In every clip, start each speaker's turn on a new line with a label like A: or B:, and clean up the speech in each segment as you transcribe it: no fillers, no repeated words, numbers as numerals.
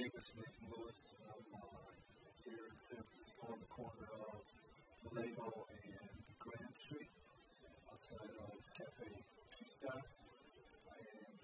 A: name is Nathan Lewis. I'm here in San Francisco on the corner of Vallejo and Grand Street, outside of Cafe Tista. And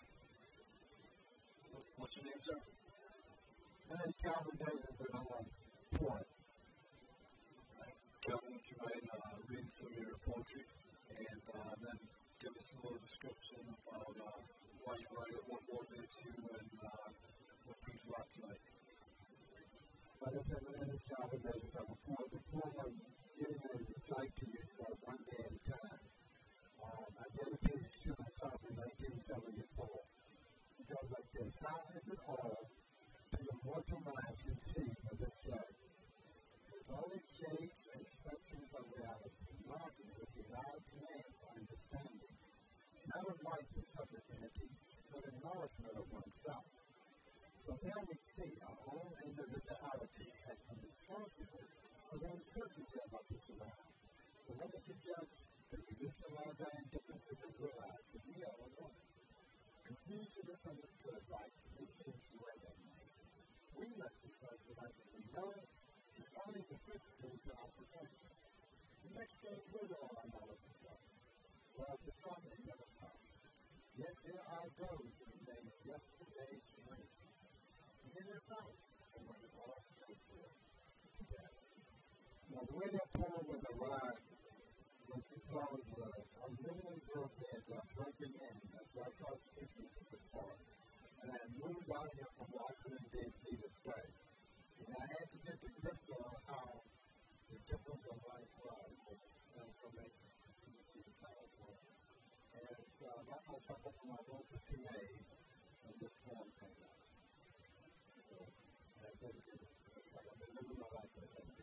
A: what's your name, sir?
B: My name's Calvin Davis, and I'm a poet.
A: Calvin, would you mind reading some of your poetry and then give us a little description about why you write it, what motivates you, and what brings you out tonight?
B: Like I said, my name is Calvin Davis. I'm a poet. The poem I'm getting ready to recite to you is called One Day at a Time. I dedicated it to myself in 1974. It goes like this: how is it all to the mortal mind conceived of this life? With all its shades and spectrums of reality, marking with the loud command for understanding, not of life and separate entities, but acknowledgement of oneself. So there we see our own individuality has been responsible for the uncertainty of our peace around. So let me suggest that we neutralize our indifferences and realize that we are one. Confused and misunderstood life, it seems to wear that name. We must express the life that we know is only the first stage to our perfection. The next stage will all our knowledge and love. Well, for some, it never stops. Yet there are those who remain in yesterday's serenities. And in this out, and when it all stood for today. Now, the way that poem was arrived was the prose was, I was living in Brooklyn at Berkeley Inn, that's right across the street from this park. And I moved out here from Washington, D.C. to stay. And I had to get the grips on how the difference of life was transformation from D.C. to California. And so I got myself up in my room for 2 days, and this poem came out. So I dedicated it. It's like I've been living my life with it.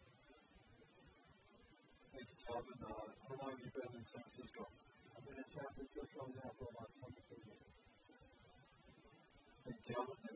A: Thank you, Calvin. How long have you been in San Francisco?
B: I've been in San Francisco now for about 23 years.
A: Thank you, Calvin.